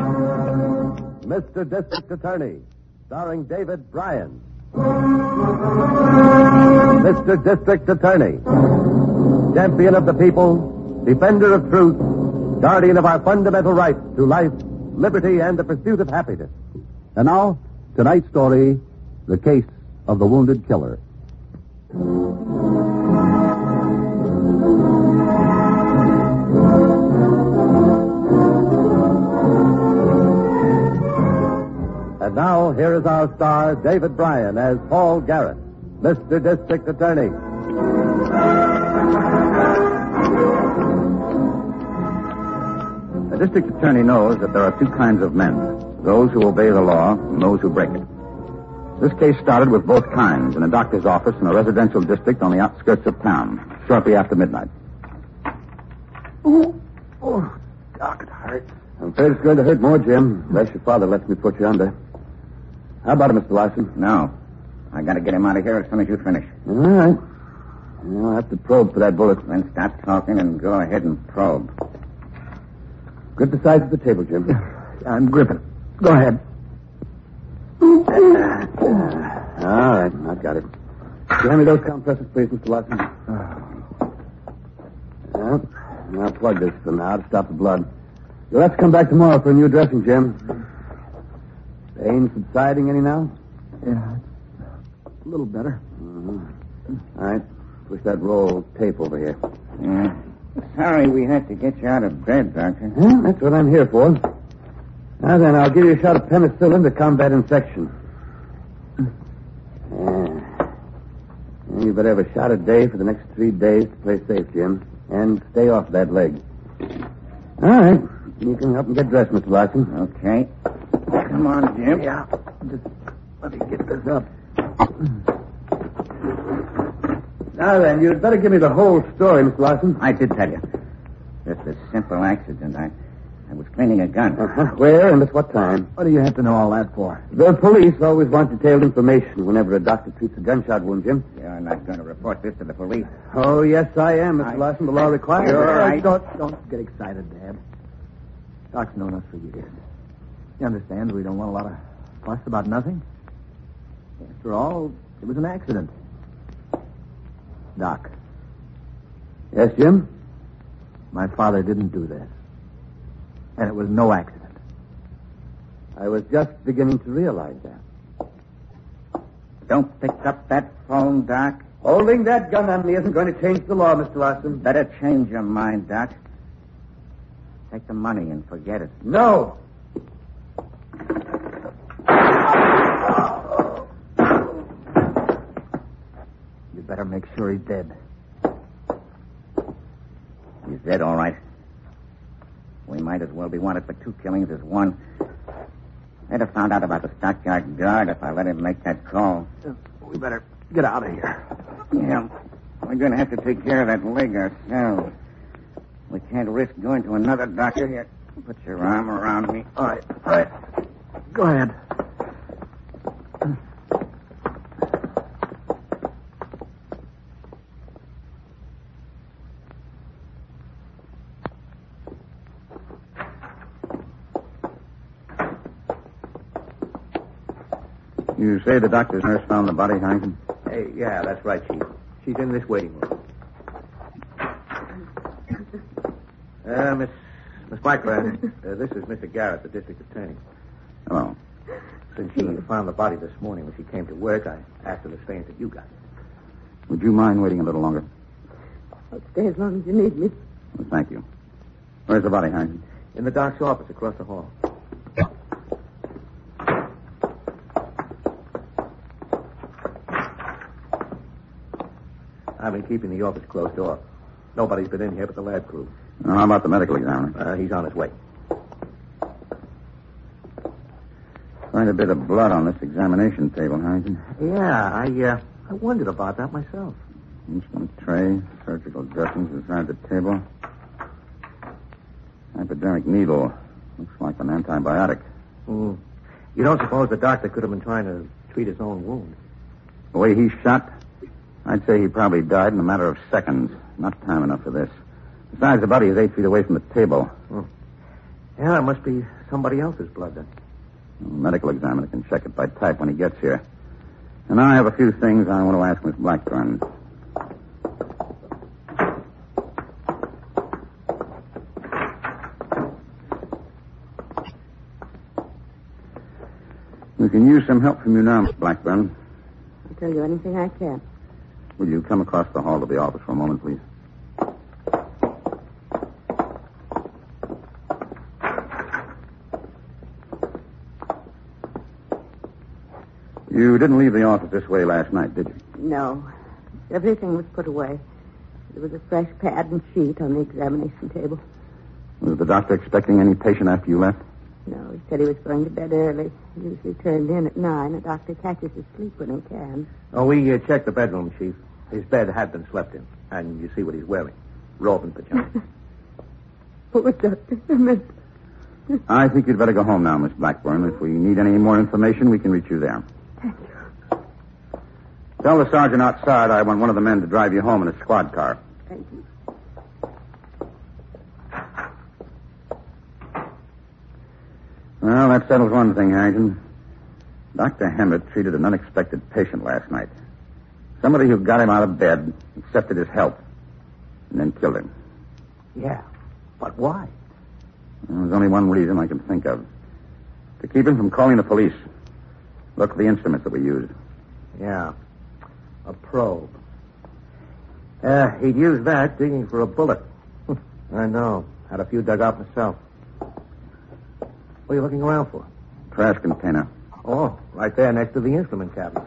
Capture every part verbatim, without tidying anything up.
Mister District Attorney, starring David Bryan. Mister District Attorney, champion of the people, defender of truth, guardian of our fundamental rights to life, liberty, and the pursuit of happiness. And now, tonight's story, The Case of the Wounded Killer. And now, here is our star, David Bryan, as Paul Garrett, Mister District Attorney. A district attorney knows that there are two kinds of men, those who obey the law and those who break it. This case started with both kinds in a doctor's office in a residential district on the outskirts of town, shortly after midnight. Oh, oh, Doc, it hurts. I'm afraid it's going to hurt more, Jim, unless your father lets me put you under. How about it, Mister Larson? No. I got to get him out of here as soon as you finish. All right. I'll have to probe for that bullet. Then stop talking and go ahead and probe. Grip the sides of the table, Jim. I'm gripping. Go ahead. All right, I've got it. Hand me those compressors, please, Mister Larson. Well, I'll plug this for now to stop the blood. You'll have to come back tomorrow for a new dressing, Jim. Pain subsiding any now? Yeah, a little better. Mm-hmm. All right, push that roll of tape over here. Yeah. Sorry we had to get you out of bed, Doctor. Yeah, that's what I'm here for. Now then, I'll give you a shot of penicillin to combat infection. Yeah. You better have a shot a day for the next three days to play safe, Jim. And stay off that leg. All right. You can help me get dressed, Mister Larson. Okay. Come on, Jim. Yeah. Just let me get this up. Now then, you'd better give me the whole story, Mister Larson. I did tell you. Just a simple accident. I, I was cleaning a gun. Uh-huh. Where and at what time? What do you have to know all that for? The police always want detailed information whenever a doctor treats a gunshot wound, Jim. You're not going to report this to the police. Oh, yes, I am, Mister I... Larson. The law requires it. You're right. Don't, don't get excited, Dad. Doc's known us for years. He understands we don't want a lot of fuss about nothing. After all, it was an accident. Doc. Yes, Jim? My father didn't do this. And it was no accident. I was just beginning to realize that. Don't pick up that phone, Doc. Holding that gun on me isn't going to change the law, Mister Larson. Better change your mind, Doc. Take the money and forget it. No. You better make sure he's dead. He's dead, all right. We might as well be wanted for two killings as one. I'd have found out about the stockyard guard if I let him make that call. We better get out of here. Yeah. We're going to have to take care of that leg ourselves. We can't risk going to another doctor here. Put your arm around me. All right, all right. Go ahead. You say the doctor's nurse found the body, Harrington? Hey, yeah, that's right, Chief. She's in this waiting room. Uh, Miss Miss Blackburn, uh, this is Mister Garrett, the district attorney. Hello. Since she found the body this morning when she came to work, I asked her to stay until you got here. Would you mind waiting a little longer? I'll stay as long as you need me. Well, thank you. Where's the body, Harrington? In the doc's office across the hall. I've been keeping the office closed off. Nobody's been in here but the lab crew. Now, how about the medical examiner? Uh, he's on his way. Quite a bit of blood on this examination table, Harrington. Yeah, I uh, I wondered about that myself. Instrument tray, surgical dressings beside the table. Hypodermic needle. Looks like an antibiotic. Mm. You don't suppose the doctor could have been trying to treat his own wound? The way he's shot, I'd say he probably died in a matter of seconds. Not time enough for this. Besides, the body is eight feet away from the table. Mm. Yeah, it must be somebody else's blood then. The medical examiner can check it by type when he gets here. And I have a few things I want to ask Miss Blackburn. We can use some help from you now, Miss Blackburn. I'll tell you anything I can. Will you come across the hall to the office for a moment, please? You didn't leave the office this way last night, did you? No. Everything was put away. There was a fresh pad and sheet on the examination table. Was the doctor expecting any patient after you left? No, he said he was going to bed early. He usually turned in at nine. A doctor catches his sleep when he can. Oh, we uh, checked the bedroom, Chief. His bed had been slept in. And you see what he's wearing. Robe and pajamas. Poor Doctor Emmett. I think you'd better go home now, Miss Blackburn. If we need any more information, we can reach you there. Thank you. Tell the sergeant outside I want one of the men to drive you home in a squad car. Thank you. Well, that settles one thing, Harrington. Doctor Hammett treated an unexpected patient last night. Somebody who got him out of bed, accepted his help, and then killed him. Yeah, but why? Well, there's only one reason I can think of. To keep him from calling the police. Look at the instruments that we used. Yeah, a probe. Uh, he'd use that digging for a bullet. I know. Had a few dug out myself. What are you looking around for? Trash container. Oh, right there next to the instrument cabinet.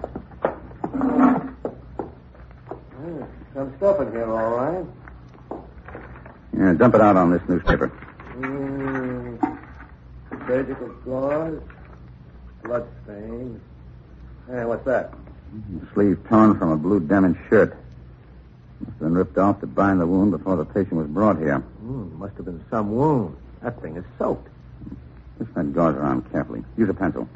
Yeah, some stuff in here, all right. Yeah, dump it out on this newspaper. Mm, surgical gauze, blood stain. Hey, what's that? The sleeve torn from a blue denim shirt. Must have been ripped off to bind the wound before the patient was brought here. Mm, must have been some wound. That thing is soaked. Twist that gauze around carefully. Use a pencil.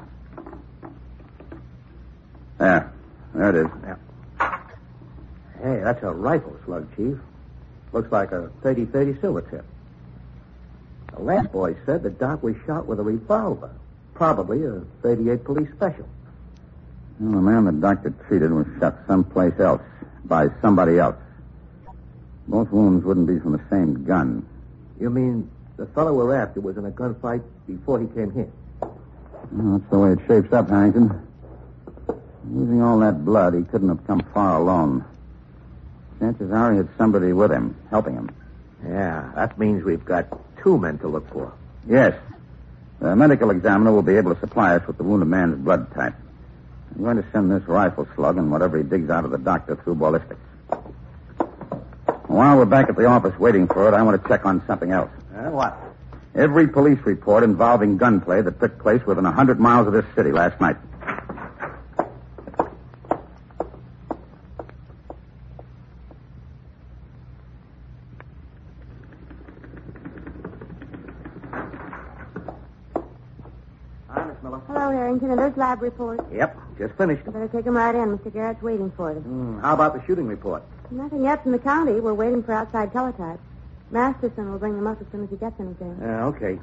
There. There it is. Yeah. Hey, that's a rifle slug, Chief. Looks like a thirty thirty silver tip. The last boy said the doc was shot with a revolver. Probably a thirty-eight police special. Well, the man the doctor treated was shot someplace else by somebody else. Both wounds wouldn't be from the same gun. You mean the fellow we're after was in a gunfight before he came here? Well, that's the way it shapes up, Harrington. Losing all that blood, he couldn't have come far alone. Chances are he had somebody with him, helping him. Yeah, that means we've got two men to look for. Yes. The medical examiner will be able to supply us with the wounded man's blood type. I'm going to send this rifle slug and whatever he digs out of the doctor through ballistics. While we're back at the office waiting for it, I want to check on something else. Uh, what? Every police report involving gunplay that took place within a hundred miles of this city last night. Hi, Miss Miller. Hello, Harrington. Are those lab reports? Yep, just finished. Better take them right in. Mister Garrett's waiting for them. Mm, how about the shooting report? Nothing yet from the county. We're waiting for outside teletype. Masterson will bring them up as soon as he gets anything. Yeah, okay.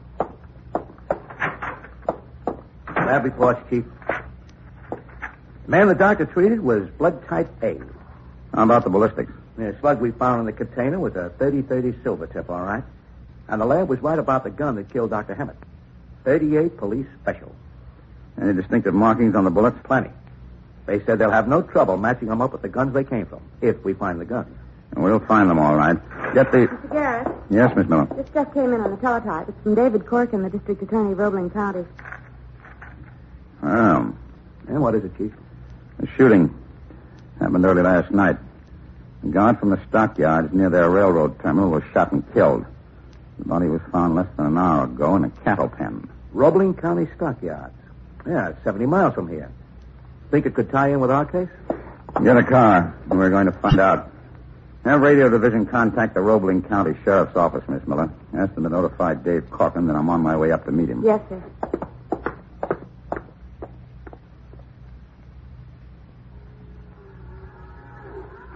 Lab reports, Chief. The man the doctor treated was blood type A. How about the ballistics? The slug we found in the container was a thirty thirty silver tip, all right. And the lab was right about the gun that killed Doctor Hammett. thirty-eight police special. Any distinctive markings on the bullets? Plenty. They said they'll have no trouble matching them up with the guns they came from, if we find the guns. We'll find them all right. Get the... Mister Garrett, Yes, Miss Miller. this stuff came in on the teletype. It's from David Corkin, the district attorney of Roebling County. Oh. And what is it, Chief? The shooting happened early last night. A guard from the stockyards near their railroad terminal was shot and killed. The body was found less than an hour ago in a cattle pen. Roebling County Stockyards. Yeah, it's seventy miles from here. Think it could tie in with our case? Get a car, and we're going to find out. Have Radio Division contact the Roebling County Sheriff's Office, Miss Miller. Ask them to notify Dave Corcoran that I'm on my way up to meet him. Yes, sir.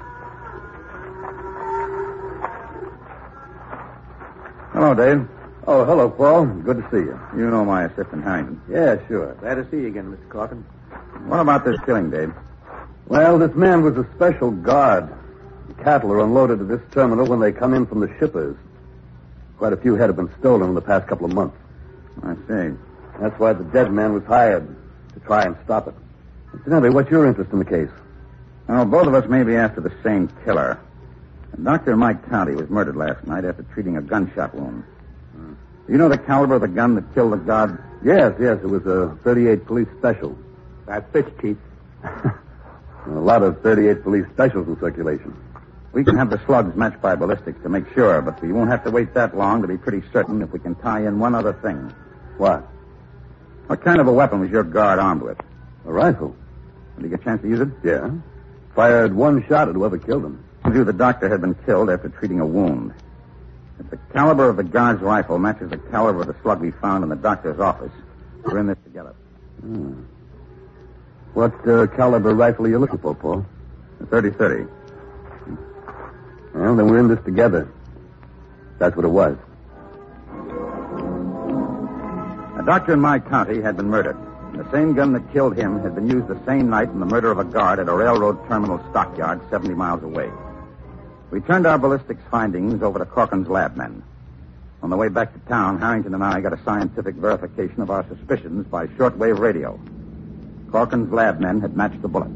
Hello, Dave. Oh, hello, Paul. Good to see you. You know my assistant, Harrington. Yeah, sure. Glad to see you again, Mister Corkin. What about this killing, Dave? Well, this man was a special guard. The cattle are unloaded at this terminal when they come in from the shippers. Quite a few head have been stolen in the past couple of months. I see. That's why the dead man was hired, to try and stop it. Incidentally, what's your interest in the case? Well, both of us may be after the same killer. A doctor in my county was murdered last night after treating a gunshot wound. Hmm. Do you know the caliber of the gun that killed the guard? Yes, yes. It was a thirty-eight police special. That fits, Chief. A lot of thirty-eight police specials in circulation. We can have the slugs matched by ballistics to make sure, but we won't have to wait that long to be pretty certain if we can tie in one other thing. What? What kind of a weapon was your guard armed with? A rifle. Did he get a chance to use it? Yeah. Fired one shot at whoever killed him. I knew the doctor had been killed after treating a wound. If the caliber of the guard's rifle matches the caliber of the slug we found in the doctor's office, we're in this together. Hmm. What uh, caliber rifle are you looking for, Paul? A thirty thirty. Well, then we're in this together. That's what it was. A doctor in my county had been murdered. The same gun that killed him had been used the same night in the murder of a guard at a railroad terminal stockyard seventy miles away. We turned our ballistics findings over to Corcoran's lab men. On the way back to town, Harrington and I got a scientific verification of our suspicions by shortwave radio. Corcoran's lab men had matched the bullets.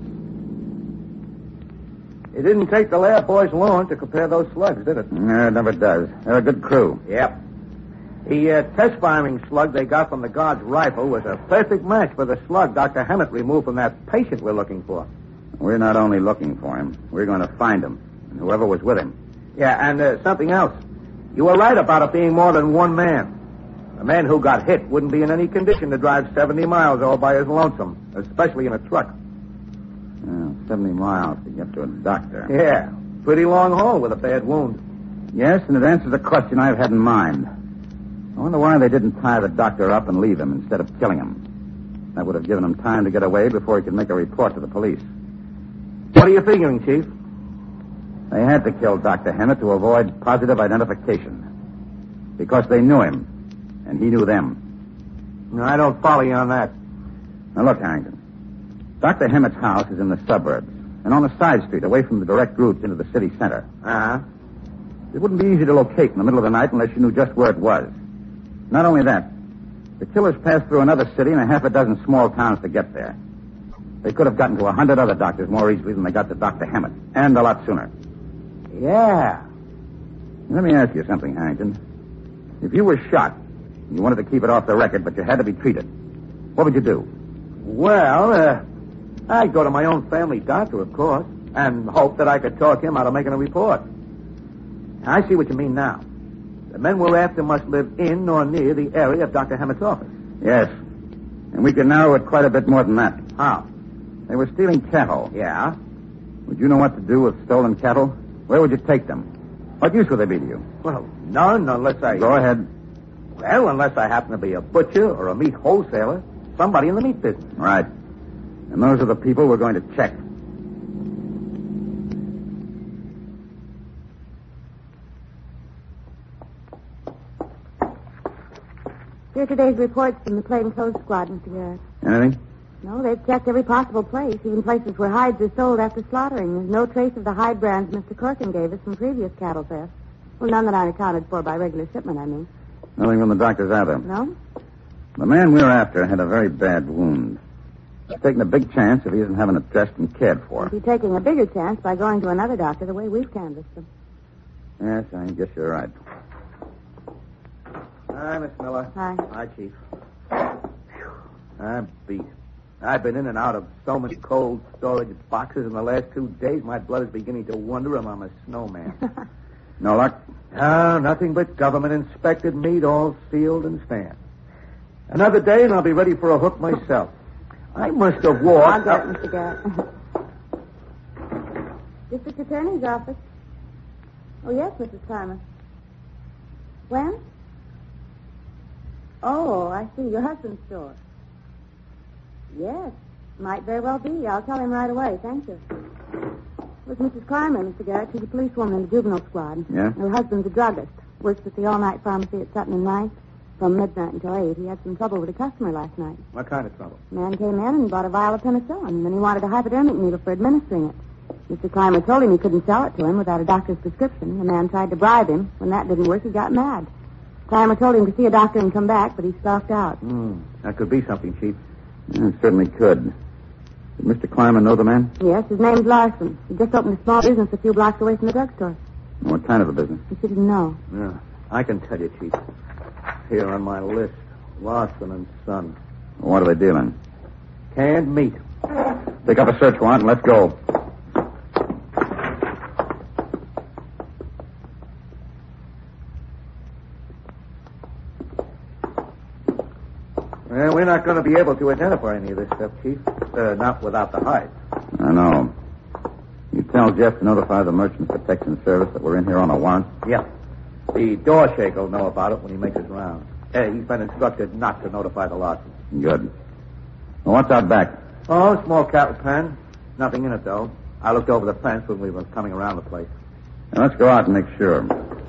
It didn't take the lab boys long to compare those slugs, did it? No, it never does. They're a good crew. Yep. The uh, test-firing slug they got from the guard's rifle was a perfect match for the slug Doctor Hammett removed from that patient we're looking for. We're not only looking for him, we're going to find him, and whoever was with him. Yeah, and uh, something else. You were right about it being more than one man. The man who got hit wouldn't be in any condition to drive seventy miles all by his lonesome, especially in a truck. Oh, seventy miles to get to a doctor. Yeah, pretty long haul with a bad wound. Yes, and it answers a question I've had in mind. I wonder why they didn't tie the doctor up and leave him instead of killing him. That would have given him time to get away before he could make a report to the police. What are you figuring, Chief? They had to kill Doctor Hammett to avoid positive identification. Because they knew him, and he knew them. No, I don't follow you on that. Now, look, Harrington. Doctor Hammett's house is in the suburbs, and on a side street away from the direct routes into the city center. Uh-huh. It wouldn't be easy to locate in the middle of the night unless you knew just where it was. Not only that, the killers passed through another city and a half a dozen small towns to get there. They could have gotten to a hundred other doctors more easily than they got to Doctor Hammett, and a lot sooner. Yeah. Let me ask you something, Harrington. If you were shot, and you wanted to keep it off the record, but you had to be treated, what would you do? Well, uh, I'd go to my own family doctor, of course, and hope that I could talk him out of making a report. I see what you mean now. The men we're after must live in or near the area of Doctor Hammett's office. Yes. And we can narrow it quite a bit more than that. How? They were stealing cattle. Yeah? Would you know what to do with stolen cattle? Where would you take them? What use would they be to you? Well, none unless I... Go ahead. Well, unless I happen to be a butcher or a meat wholesaler. Somebody in the meat business. Right. And those are the people we're going to check. Here are today's reports from the plainclothes squad, Mister Garrett. Anything? No, they've checked every possible place, even places where hides are sold after slaughtering. There's no trace of the hide brands Mister Corkin gave us from previous cattle thefts. Well, none that aren't accounted for by regular shipment, I mean. Nothing from the doctors either. No? The man we're after had a very bad wound. He's taking a big chance if he isn't having it dressed and cared for. He's taking a bigger chance by going to another doctor the way we've canvassed them. Yes, I guess you're right. Hi, Miss Miller. Hi. Hi, Chief. Whew. I'm beat. I've been in and out of so many cold storage boxes in the last two days, my blood is beginning to wonder if I'm a snowman. No luck? No, nothing but government-inspected meat, all sealed and stamped. Another day, and I'll be ready for a hook myself. I must have walked... I'll get it, Mister Garrett. District Attorney's office. Oh, yes, Missus Carmen. When? Oh, I see. Your husband's store. Yes. Might very well be. I'll tell him right away. Thank you. It was Missus Carmen, Mister Garrett. She's a policewoman in the juvenile squad. Yeah? Her husband's a druggist. Works at the all-night pharmacy at Sutton and Rice. From midnight until eight. He had some trouble with a customer last night. What kind of trouble? The man came in and bought a vial of penicillin, and then he wanted a hypodermic needle for administering it. Mister Clymer told him he couldn't sell it to him without a doctor's prescription. The man tried to bribe him. When that didn't work, he got mad. Clymer told him to see a doctor and come back, but he stalked out. Mm, that could be something, Chief. Yeah, it certainly could. Did Mister Clymer know the man? Yes, his name's Larson. He just opened a small business a few blocks away from the drugstore. What kind of a business? He didn't know. Yeah, I can tell you, Chief. Here on my list, Larson and Son. What are they dealing? Canned meat. Pick up a search warrant and let's go. Well, we're not going to be able to identify any of this stuff, Chief. Uh, not without the hides. I know. You tell Jeff to notify the Merchants Protection Service that we're in here on a warrant? Yeah. The door shaker will know about it when he makes his rounds. Hey, he's been instructed not to notify the Larsons. Good. Well, what's out back? Oh, small cattle pen. Nothing in it, though. I looked over the fence when we were coming around the place. Now, let's go out and make sure.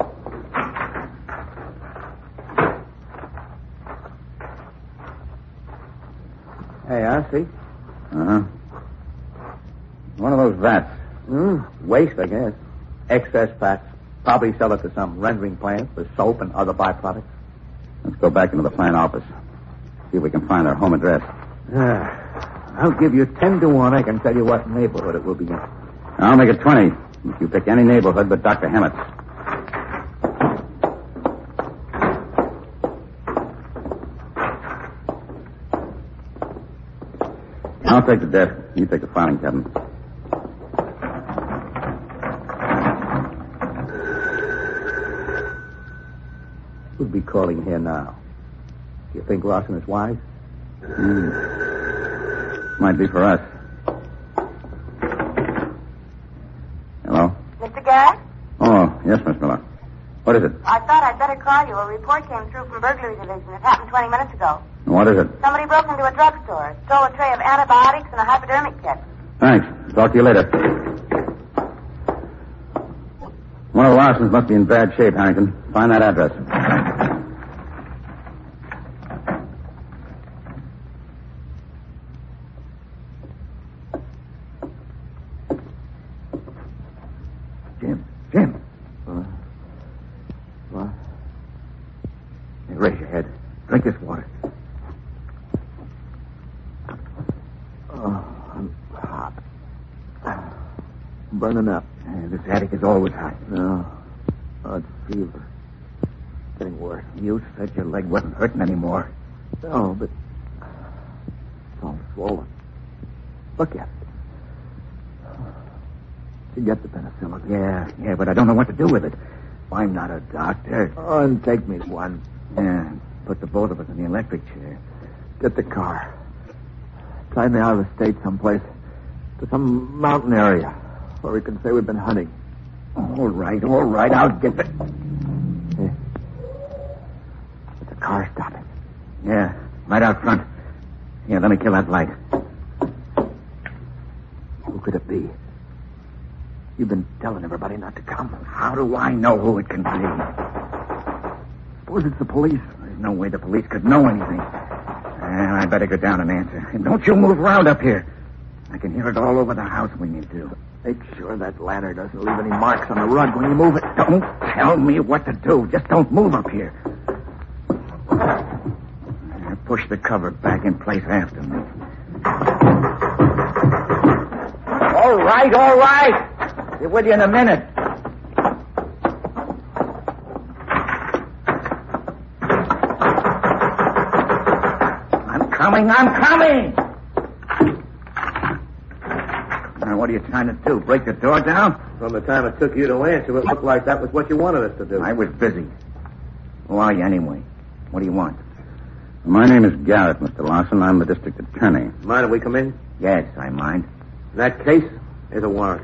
Hey, I see. Uh-huh. One of those vats. Mm, waste, I guess. Excess fats. Probably sell it to some rendering plant for soap and other byproducts. Let's go back into the plant office. See if we can find their home address. Uh, I'll give you ten to one. I can tell you what neighborhood it will be in. I'll make it twenty. If you pick any neighborhood but Doctor Hammett's. I'll take the desk. You take the filing cabinet. Who'd be calling here now? Do you think Larson is wise? Hmm. Might be for us. Hello? Mister Garrett? Oh, yes, Miss Miller. What is it? I thought I'd better call you. A report came through from Burglary Division. It happened twenty minutes ago. What is it? Somebody broke into a drugstore, stole a tray of antibiotics and a hypodermic kit. Thanks. Talk to you later. One of the Larsons must be in bad shape, Harrington. Find that address. Jim. Jim. Uh, what? Hey, raise your head. Drink this water. Oh, I'm hot. Burning up. Yeah, this attic is always hot. No. Oh, it's fever. Getting worse. You said your leg wasn't hurting anymore. No, but it's all swollen. Look at it. You get the penicillin. Yeah, yeah, but I don't know what to do with it. I'm not a doctor. Oh, and take me one. Yeah, put the both of us in the electric chair. Get the car. Drive me out of the state someplace. To some mountain area where we can say we've been hunting. All right, all right, I'll get the... Hey. There's a car stopping. Yeah, right out front. Here, let me kill that light. Who could it be? You've been telling everybody not to come. How do I know who it can be? Suppose it's the police. There's no way the police could know anything. Well, I'd better go down and answer. And don't you move around up here. I can hear it all over the house when you do. Make sure that ladder doesn't leave any marks on the rug when you move it. Don't tell me what to do. Just don't move up here. Push the cover back in place after me. All right, all right. Be with you in a minute. I'm coming, I'm coming. Now, what are you trying to do? Break the door down? From the time it took you to answer, it looked like that was what you wanted us to do. I was busy. Who are you anyway? What do you want? My name is Garrett, Mister Larson. I'm the district attorney. Mind if we come in? Yes, I mind. In that case, there's a warrant.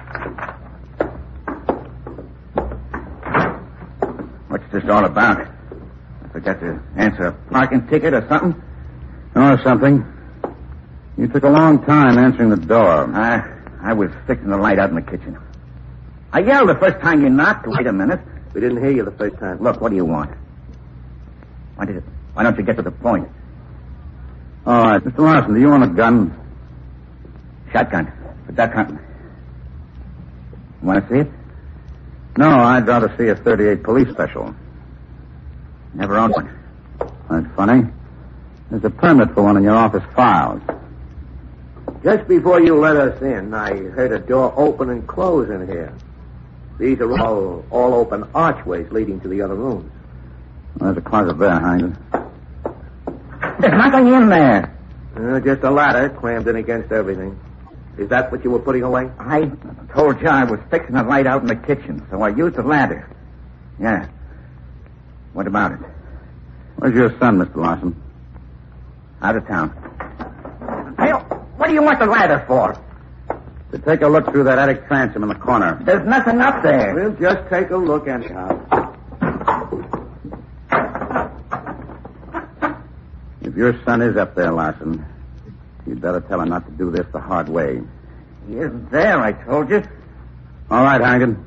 What's this all about? I forgot to answer a parking ticket or something? Oh, something. You took a long time answering the door. I, I was fixing the light out in the kitchen. I yelled the first time you knocked. Wait a minute. We didn't hear you the first time. Look, what do you want? Why, did it, why don't you get to the point? All right, Mister Larson, do you own a gun? Shotgun. For duck hunting. You want to see it? No, I'd rather see a thirty-eight police special. Never owned one. That's funny. There's a permit for one in your office files. Just before you let us in, I heard a door open and close in here. These are all, all open archways leading to the other rooms. Well, there's a closet there, Harrington. There's nothing in there. Uh, just a ladder crammed in against everything. Is that what you were putting away? I told you I was fixing a light out in the kitchen, so I used the ladder. Yeah. What about it? Where's your son, Mister Larson? Out of town. Hey, what do you want the ladder for? To take a look through that attic transom in the corner. There's nothing up there. We'll just take a look anyhow. If your son is up there, Larson, you'd better tell him not to do this the hard way. He isn't there, I told you. All right, Harrington.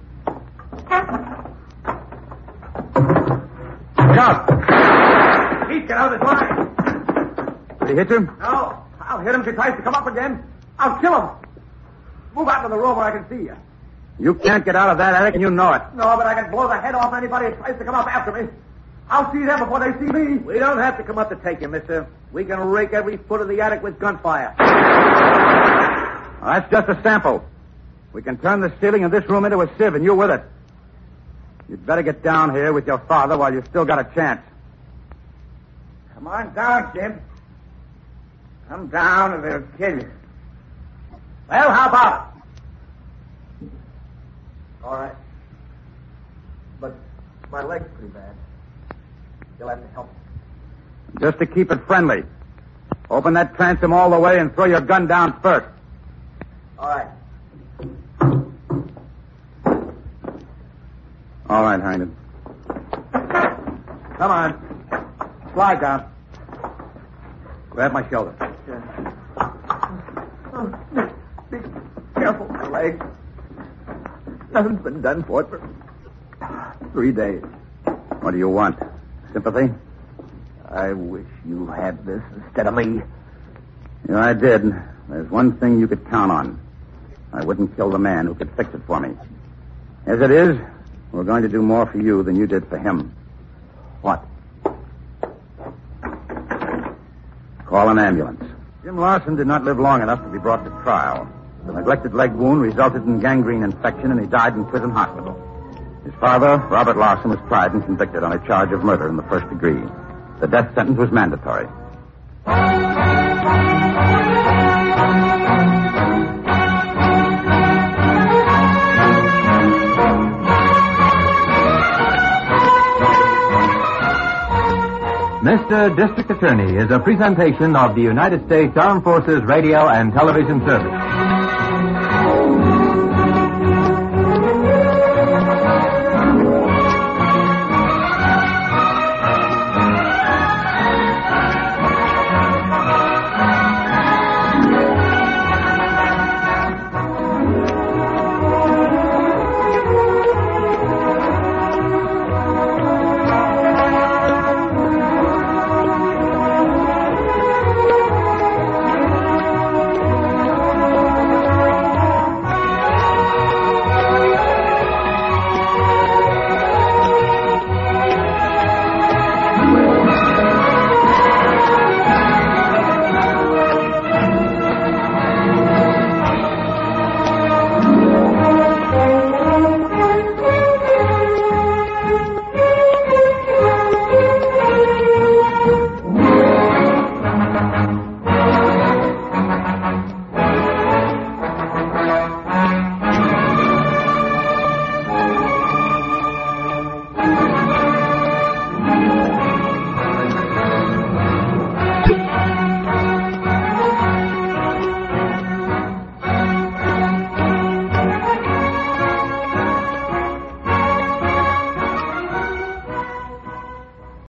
Jump! He's get out of his line. Did he hit you? No, I'll hit him if he tries to come up again. I'll kill him. Move out to the room where I can see you. You can't get out of that attic, and you know it. No, but I can blow the head off anybody who tries to come up after me. I'll see them before they see me. We don't have to come up to take you, mister. We can rake every foot of the attic with gunfire. Well, that's just a sample. We can turn the ceiling in this room into a sieve, and you with it. You'd better get down here with your father while you've still got a chance. Come on down, Jim. Come down or they'll kill you. Well, how about? All right. But my leg's pretty bad. You'll have to help me. Just to keep it friendly. Open that transom all the way and throw your gun down first. All right. All right, Harrington. Come on. Slide down. Grab my shoulder. Oh, be careful, my leg. Nothing's been done for it for three days. What do you want? Sympathy? I wish you had this instead of me. Yeah, I did. There's one thing you could count on. I wouldn't kill the man who could fix it for me. As it is, we're going to do more for you than you did for him. What? Call an ambulance. Jim Larson did not live long enough to be brought to trial. The neglected leg wound resulted in gangrene infection, and he died in prison hospital. His father, Robert Larson, was tried and convicted on a charge of murder in the first degree. The death sentence was mandatory. Mister District Attorney is a presentation of the United States Armed Forces Radio and Television Service.